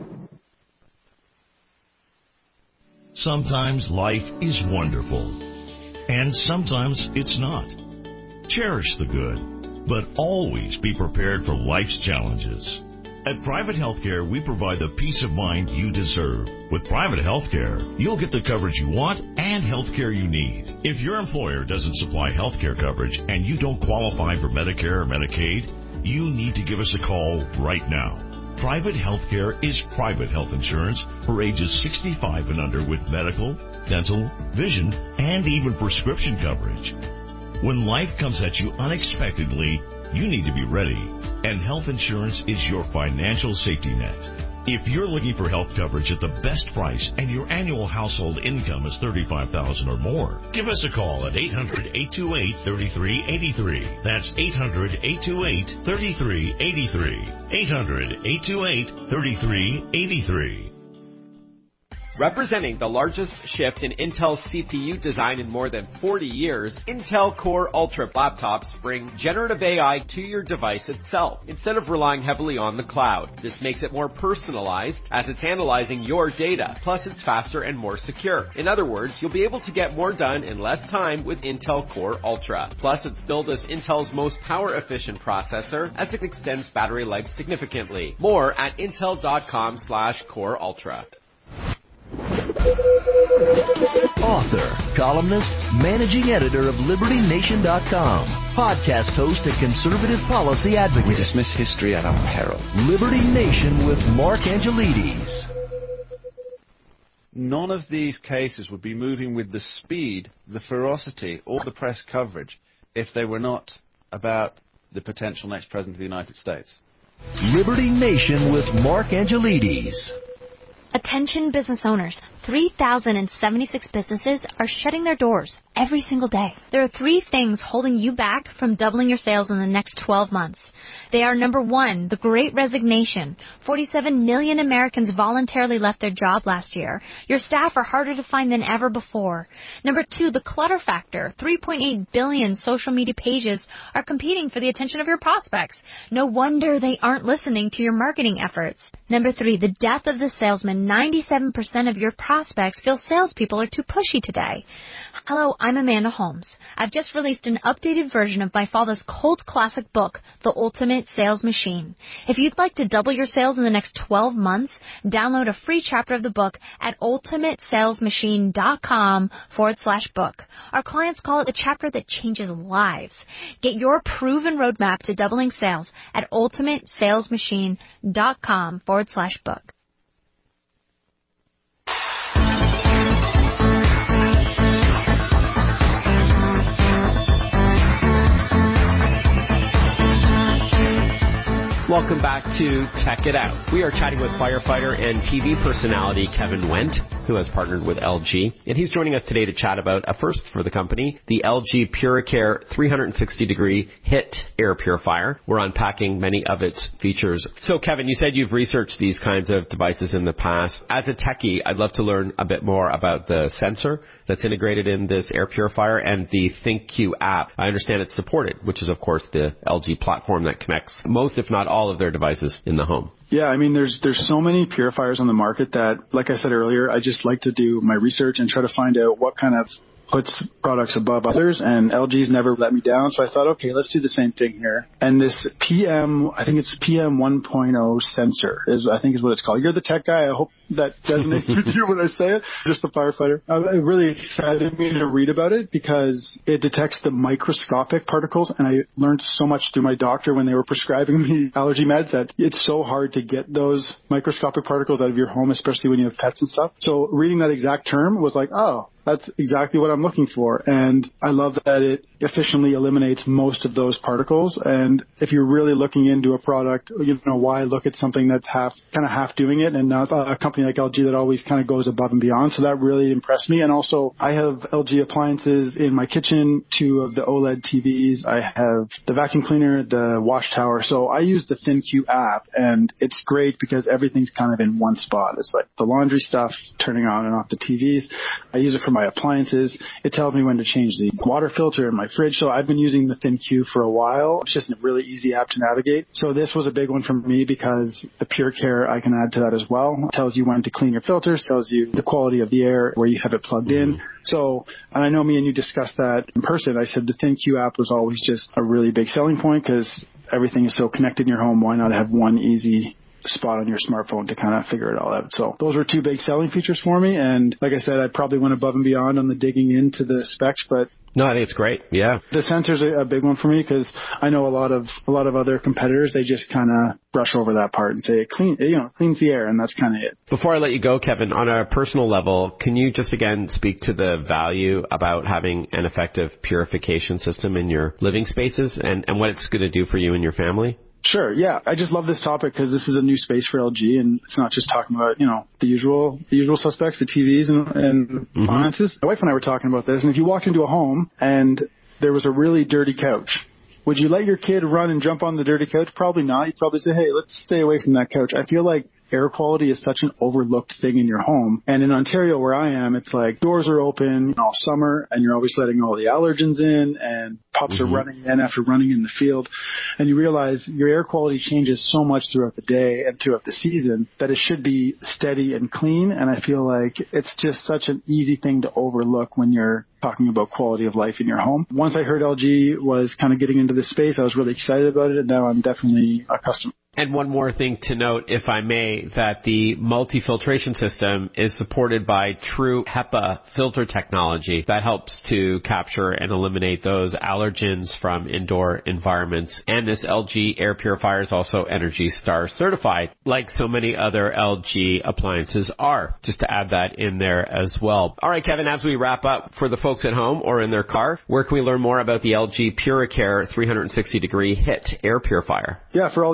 Sometimes life is wonderful, and sometimes it's not. Cherish the good, but always be prepared for life's challenges. At Private Healthcare, we provide the peace of mind you deserve. With Private Healthcare, you'll get the coverage you want and healthcare you need. If your employer doesn't supply healthcare coverage and you don't qualify for Medicare or Medicaid, you need to give us a call right now. Private Healthcare is private health insurance for ages sixty-five and under with medical, dental, vision, and even prescription coverage. When life comes at you unexpectedly, you need to be ready, and health insurance is your financial safety net. If you're looking for health coverage at the best price and your annual household income is thirty-five thousand dollars or more, give us a call at eight hundred, eight two eight, three three eight three. That's eight hundred, eight two eight, three three eight three. eight hundred, eight two eight, three three eight three. Representing the largest shift in Intel's C P U design in more than forty years, Intel Core Ultra laptops bring generative A I to your device itself, instead of relying heavily on the cloud. This makes it more personalized, as it's analyzing your data, plus it's faster and more secure. In other words, you'll be able to get more done in less time with Intel Core Ultra. Plus, it's billed as Intel's most power-efficient processor, as it extends battery life significantly. More at intel.com slash Core Ultra. Author, columnist, managing editor of Liberty Nation dot com, podcast host and conservative policy advocate. We dismiss history at our peril. Liberty Nation with Mark Angelides. None of these cases would be moving with the speed, the ferocity, or the press coverage if they were not about the potential next president of the United States. Liberty Nation with Mark Angelides. Attention business owners, three thousand seventy-six businesses are shutting their doors every single day. There are three things holding you back from doubling your sales in the next twelve months. They are, number one, the Great Resignation. forty-seven million Americans voluntarily left their job last year. Your staff are harder to find than ever before. Number two, the clutter factor. three point eight billion social media pages are competing for the attention of your prospects. No wonder they aren't listening to your marketing efforts. Number three, the death of the salesman. ninety-seven percent of your prospects feel salespeople are too pushy today. Hello, I'm Amanda Holmes. I've just released an updated version of my father's cult classic book, The Ultimate Sales Machine. If you'd like to double your sales in the next twelve months, download a free chapter of the book at ultimatesalesmachine.com forward slash book. Our clients call it the chapter that changes lives. Get your proven roadmap to doubling sales at ultimatesalesmachine.com forward slash book. Welcome back to Tech It Out. We are chatting with firefighter and T V personality Kevin Wendt, who has partnered with L G. And he's joining us today to chat about a first for the company, the L G PuriCare three sixty degree HIT air purifier. We're unpacking many of its features. So Kevin, you said you've researched these kinds of devices in the past. As a techie, I'd love to learn a bit more about the sensor that's integrated in this air purifier and the ThinkQ app. I understand it's supported, which is of course the L G platform that connects most, if not all, of their devices in the home. Yeah, I mean, there's there's so many purifiers on the market that, like I said earlier, I just like to do my research and try to find out what kind of puts products above others, and L G's never let me down. So I thought, okay, let's do the same thing here. And this P M, I think it's P M one point oh sensor is, I think is what it's called. You're the tech guy. I hope that resonates with you when I say it. Just a firefighter. It really excited me to read about it because it detects the microscopic particles, and I learned so much through my doctor when they were prescribing me allergy meds that it's so hard to get those microscopic particles out of your home, especially when you have pets and stuff. So reading that exact term was like, oh, that's exactly what I'm looking for. And I love that it efficiently eliminates most of those particles. And if you're really looking into a product, you know, why look at something that's half, kind of half doing it and not a company like L G that always kind of goes above and beyond. So that really impressed me. And also I have L G appliances in my kitchen, two of the OLED T Vs. I have the vacuum cleaner, the wash tower. So I use the ThinkQ app, and it's great because everything's kind of in one spot. It's like the laundry stuff, turning on and off the T Vs. I use it for my appliances. It tells me when to change the water filter in my fridge. So I've been using the ThinkQ for a while. It's just a really easy app to navigate. So this was a big one for me because the PuriCare, I can add to that as well. It tells you when to clean your filters, tells you the quality of the air where you have it plugged in. So, and I know me and you discussed that in person. I said the ThinkQ app was always just a really big selling point because everything is so connected in your home. Why not have one easy spot on your smartphone to kind of figure it all out? So those were two big selling features for me. And like I said, I probably went above and beyond on the digging into the specs, but no, I think it's great. Yeah. The sensor's a, a big one for me because I know a lot of, a lot of other competitors, they just kind of brush over that part and say it clean, you know, cleans the air, and that's kind of it. Before I let you go, Kevin, on a personal level, can you just again speak to the value about having an effective purification system in your living spaces and, and what it's going to do for you and your family? Sure. Yeah. I just love this topic because this is a new space for L G, and it's not just talking about, you know, the usual, the usual suspects, the T Vs and, and mm-hmm. appliances. My wife and I were talking about this, and if you walked into a home and there was a really dirty couch, would you let your kid run and jump on the dirty couch? Probably not. You'd probably say, hey, let's stay away from that couch. I feel like air quality is such an overlooked thing in your home. And in Ontario, where I am, it's like doors are open all summer and you're always letting all the allergens in, and pups mm-hmm. are running in after running in the field. And you realize your air quality changes so much throughout the day and throughout the season that it should be steady and clean. And I feel like it's just such an easy thing to overlook when you're talking about quality of life in your home. Once I heard L G was kind of getting into this space, I was really excited about it, and now I'm definitely a customer. And one more thing to note, if I may, that the multi-filtration system is supported by true HEPA filter technology that helps to capture and eliminate those allergens from indoor environments. And this L G air purifier is also Energy Star certified, like so many other L G appliances are, just to add that in there as well. All right, Kevin, as we wrap up, for the folks at home or in their car, where can we learn more about the L G PuriCare three sixty degree HIT air purifier? Yeah, for all the information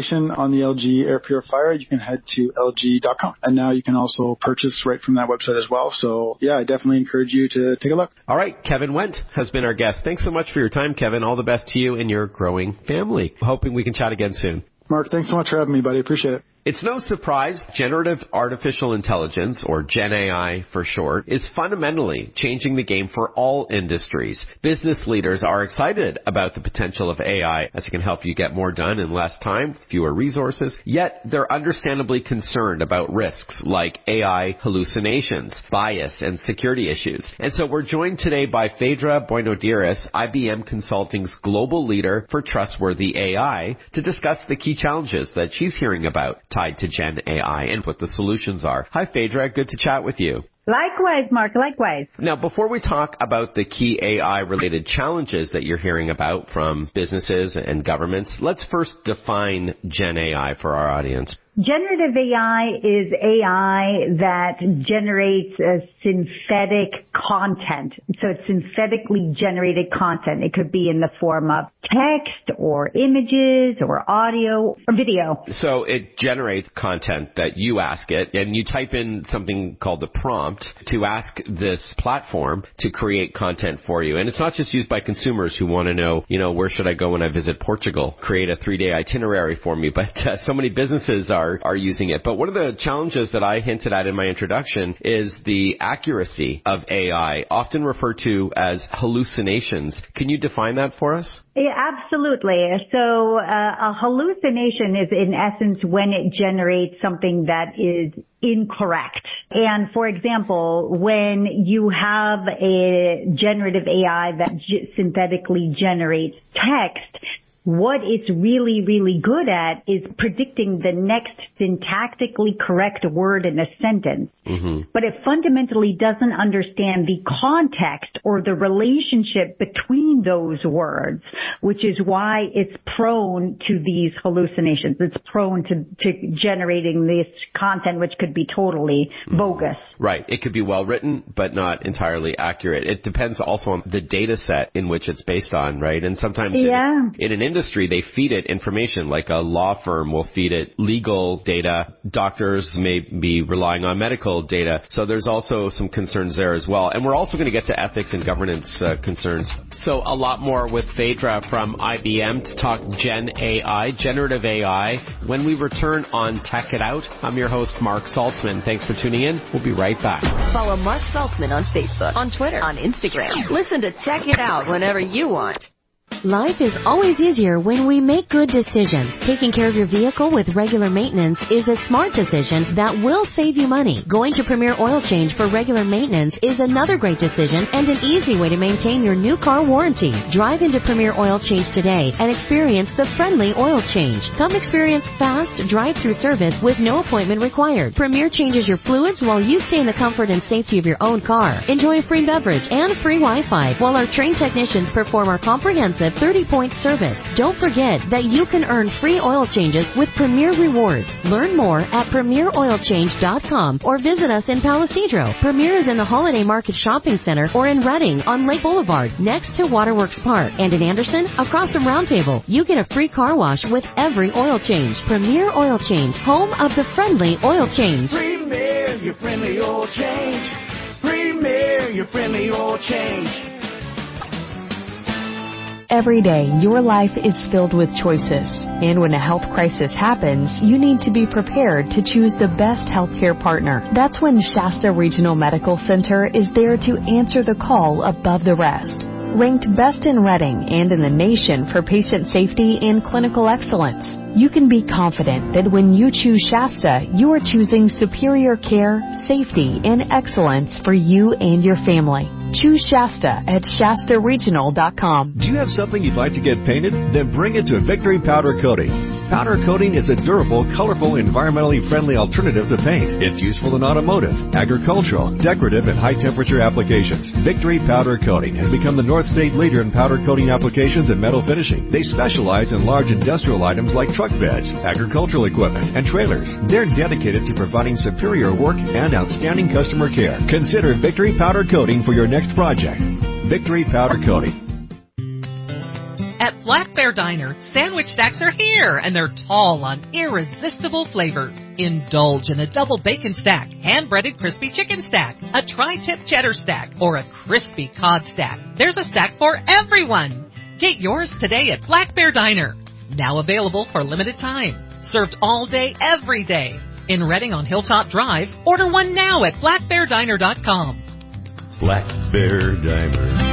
information on the L G air purifier, you can head to L G dot com. And now you can also purchase right from that website as well. So, yeah, I definitely encourage you to take a look. All right. Kevin Wendt has been our guest. Thanks so much for your time, Kevin. All the best to you and your growing family. Hoping we can chat again soon. Mark, thanks so much for having me, buddy. Appreciate it. It's no surprise generative artificial intelligence, or Gen A I for short, is fundamentally changing the game for all industries. Business leaders are excited about the potential of A I as it can help you get more done in less time, fewer resources, yet they're understandably concerned about risks like A I hallucinations, bias, and security issues. And so we're joined today by Phaedra Boinodiris, I B M Consulting's global leader for trustworthy A I, to discuss the key challenges that she's hearing about tied to Gen A I and what the solutions are. Hi, Phaedra. Good to chat with you. Likewise, Mark. Likewise. Now, before we talk about the key A I-related challenges that you're hearing about from businesses and governments, let's first define Gen A I for our audience. Generative A I is A I that generates a synthetic content. So it's synthetically generated content. It could be in the form of text or images or audio or video. So it generates content that you ask it, and you type in something called a prompt to ask this platform to create content for you. And it's not just used by consumers who want to know, you know, where should I go when I visit Portugal? Create a three-day itinerary for me. But uh, so many businesses are are using it. But one of the challenges that I hinted at in my introduction is the accuracy of A I, often referred to as hallucinations. Can you define that for us? Yeah, absolutely. So uh, a hallucination is in essence when it generates something that is incorrect. And for example, when you have a generative A I that g- synthetically generates text, what it's really, really good at is predicting the next syntactically correct word in a sentence. Mm-hmm. But it fundamentally doesn't understand the context or the relationship between those words, which is why it's prone to these hallucinations. It's prone to, to generating this content, which could be totally mm-hmm. bogus. Right. It could be well written, but not entirely accurate. It depends also on the data set in which it's based on, right? And sometimes yeah. in, in an industry, they feed it information, like a law firm will feed it legal data. Doctors may be relying on medical data. So there's also some concerns there as well. And we're also going to get to ethics and governance uh, concerns. So a lot more with Phaedra from I B M to talk Gen A I, generative A I, when we return on Tech It Out. I'm your host, Mark Saltzman. Thanks for tuning in. We'll be right back. Follow Mark Saltzman on Facebook, on Twitter, on Instagram. Listen to Tech It Out whenever you want. Life is always easier when we make good decisions. Taking care of your vehicle with regular maintenance is a smart decision that will save you money. Going to Premier Oil Change for regular maintenance is another great decision and an easy way to maintain your new car warranty. Drive into Premier Oil Change today and experience the friendly oil change. Come experience fast drive-through service with no appointment required. Premier changes your fluids while you stay in the comfort and safety of your own car. Enjoy a free beverage and free Wi-Fi while our trained technicians perform our comprehensive thirty-point service. Don't forget that you can earn free oil changes with Premier Rewards. Learn more at premier oil change dot com or visit us in Palisadro. Premier is in the Holiday Market Shopping Center or in Redding on Lake Boulevard next to Waterworks Park, and in Anderson across from Roundtable. You get a free car wash with every oil change. Premier Oil Change, home of the friendly oil change. Premier, your friendly oil change. Premier, your friendly oil change. Every day, your life is filled with choices. And when a health crisis happens, you need to be prepared to choose the best healthcare partner. That's when Shasta Regional Medical Center is there to answer the call above the rest. Ranked best in Redding and in the nation for patient safety and clinical excellence, you can be confident that when you choose Shasta, you are choosing superior care, safety, and excellence for you and your family. Choose Shasta at Shasta Regional dot com. Do you have something you'd like to get painted? Then bring it to Victory Powder Coating. Powder coating is a durable, colorful, environmentally friendly alternative to paint. It's useful in automotive, agricultural, decorative, and high-temperature applications. Victory Powder Coating has become the North State leader in powder coating applications and metal finishing. They specialize in large industrial items like truck beds, agricultural equipment, and trailers. They're dedicated to providing superior work and outstanding customer care. Consider Victory Powder Coating for your next project. Victory Powder Coating. At Black Bear Diner, sandwich stacks are here, and they're tall on irresistible flavors. Indulge in a double bacon stack, hand-breaded crispy chicken stack, a tri-tip cheddar stack, or a crispy cod stack. There's a stack for everyone. Get yours today at Black Bear Diner. Now available for limited time. Served all day, every day. In Reading on Hilltop Drive, order one now at black bear diner dot com. Black Bear Diner.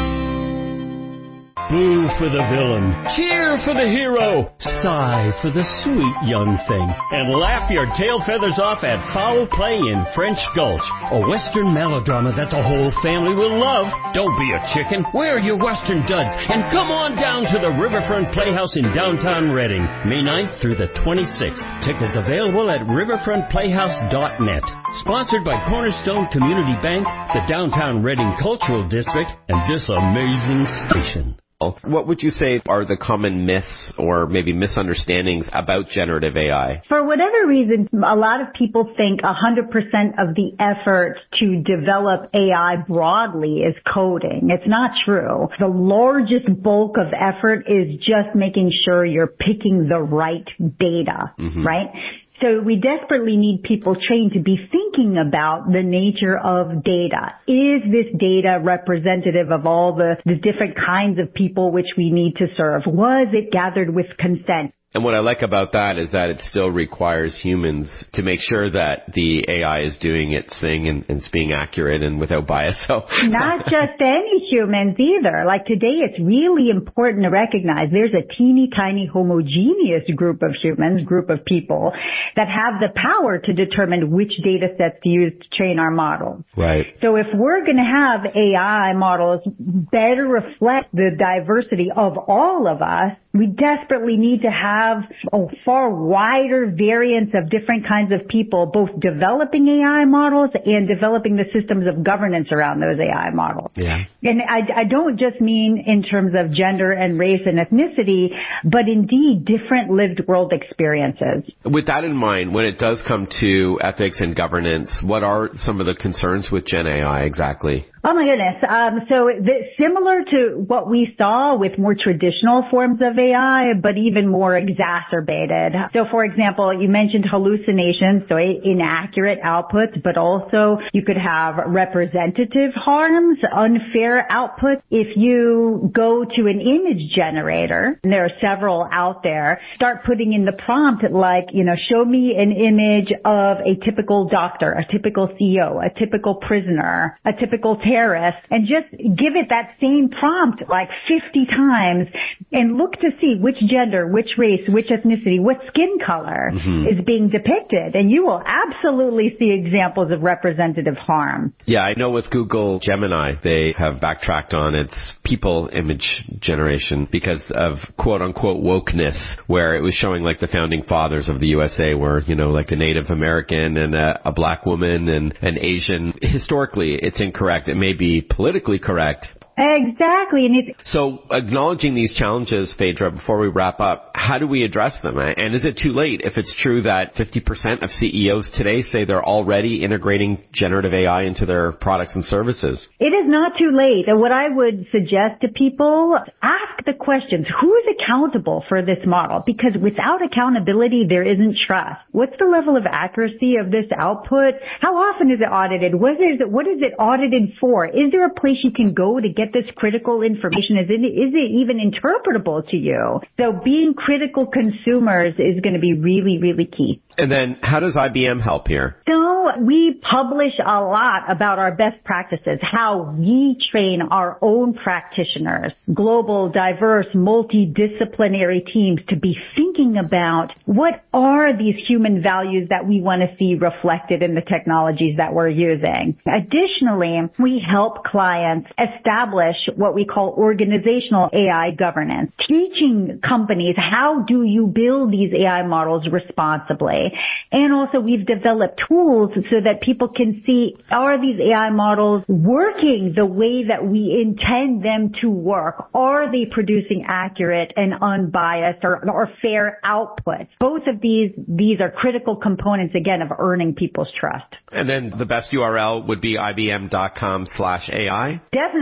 Boo for the villain, cheer for the hero, sigh for the sweet young thing, and laugh your tail feathers off at Foul Play in French Gulch, a Western melodrama that the whole family will love. Don't be a chicken, wear your Western duds, and come on down to the Riverfront Playhouse in downtown Reading, May ninth through the twenty-sixth. Tickets available at riverfront playhouse dot net. Sponsored by Cornerstone Community Bank, the Downtown Reading Cultural District, and this amazing station. What would you say are the common myths or maybe misunderstandings about generative A I? For whatever reason, a lot of people think one hundred percent of the effort to develop A I broadly is coding. It's not true. The largest bulk of effort is just making sure you're picking the right data, mm-hmm. right? So we desperately need people trained to be thinking about the nature of data. Is this data representative of all the, the different kinds of people which we need to serve? Was it gathered with consent? And what I like about that is that it still requires humans to make sure that the A I is doing its thing and, and it's being accurate and without bias. So not just any humans either. Like today, it's really important to recognize there's a teeny tiny homogeneous group of humans, group of people that have the power to determine which data sets to use to train our models. Right. So if we're going to have A I models better reflect the diversity of all of us, we desperately need to have a far wider variance of different kinds of people, both developing A I models and developing the systems of governance around those A I models. Yeah. And I, I don't just mean in terms of gender and race and ethnicity, but indeed different lived world experiences. With that in mind, when it does come to ethics and governance, what are some of the concerns with Gen A I exactly? Oh my goodness. Um, so the, similar to what we saw with more traditional forms of A I, but even more exacerbated. So for example, you mentioned hallucinations, so inaccurate outputs, but also you could have representative harms, unfair outputs. If you go to an image generator, and there are several out there, start putting in the prompt like, you know, show me an image of a typical doctor, a typical C E O, a typical prisoner, a typical terrorist, and just give it that same prompt like fifty times and look to see which gender, which race, which ethnicity, what skin color mm-hmm. is being depicted. And you will absolutely see examples of representative harm. Yeah, I know with Google Gemini, they have backtracked on its people image generation because of quote unquote wokeness, where it was showing like the founding fathers of the U S A were, you know, like a Native American and a, a black woman and an Asian. Historically, it's incorrect. It may be politically correct. Exactly. And it's so acknowledging these challenges, Phaedra, before we wrap up, how do we address them? And is it too late if it's true that fifty percent of C E Os today say they're already integrating generative A I into their products and services? It is not too late. And what I would suggest to people, ask the questions. Who is accountable for this model? Because without accountability, there isn't trust. What's the level of accuracy of this output? How often is it audited? What is it, what is it audited for? Is there a place you can go to get this critical information? Is it, is it even interpretable to you? So being critical consumers is going to be really, really key. And then how does I B M help here? So we publish a lot about our best practices, how we train our own practitioners, global, diverse, multidisciplinary teams to be thinking about what are these human values that we want to see reflected in the technologies that we're using. Additionally, we help clients establish what we call organizational A I governance, teaching companies how do you build these A I models responsibly. And also we've developed tools so that people can see, are these A I models working the way that we intend them to work? Are they producing accurate and unbiased or, or fair outputs? Both of these, these are critical components, again, of earning people's trust. And then the best U R L would be I B M dot com slash A I? Definitely. Go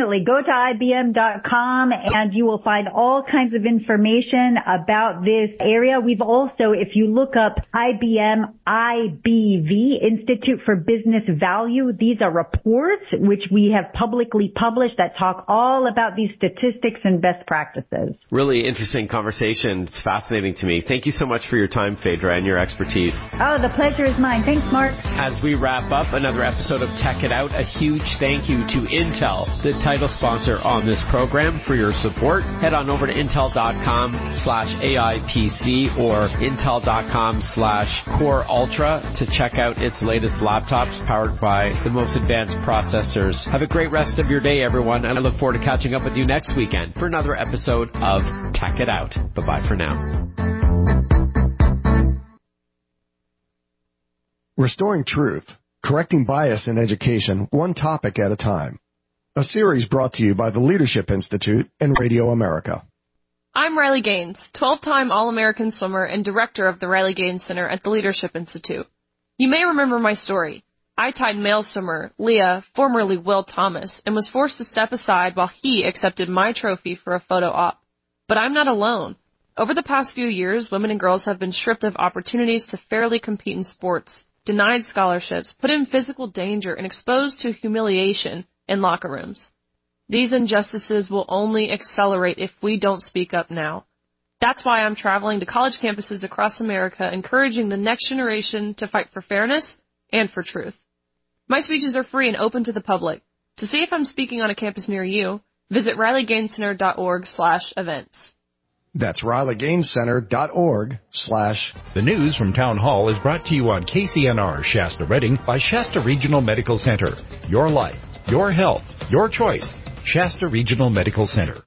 to I B M dot com and you will find all kinds of information about this area. We've also, if you look up I B M I B V, Institute for Business Value, these are reports which we have publicly published that talk all about these statistics and best practices. Really interesting conversation. It's fascinating to me. Thank you so much for your time, Phaedra, and your expertise. Oh, the pleasure is mine. Thanks, Mark. As we wrap up another episode of Tech It Out, a huge thank you to Intel, the title sponsor on this program, for your support. Head on over to intel.com slash AIPC or intel.com slash Core Ultra to check out its latest laptops powered by the most advanced processors. Have a great rest of your day, everyone, and I look forward to catching up with you next weekend for another episode of Tech It Out. Bye-bye for now. Restoring Truth, correcting bias in education, one topic at a time. A series brought to you by the Leadership Institute and Radio America. I'm Riley Gaines, twelve-time All-American swimmer and director of the Riley Gaines Center at the Leadership Institute. You may remember my story. I tied male swimmer Leah, formerly Will Thomas, and was forced to step aside while he accepted my trophy for a photo op. But I'm not alone. Over the past few years, women and girls have been stripped of opportunities to fairly compete in sports, denied scholarships, put in physical danger, and exposed to humiliation in locker rooms. These injustices will only accelerate if we don't speak up now. That's why I'm traveling to college campuses across America, encouraging the next generation to fight for fairness and for truth. My speeches are free and open to the public. To see if I'm speaking on a campus near you, visit riley gaines center dot org slash events. That's riley gaines center dot org slash. The news from Town Hall is brought to you on K C N R Shasta Redding by Shasta Regional Medical Center. Your life, your health, your choice. Shasta Regional Medical Center.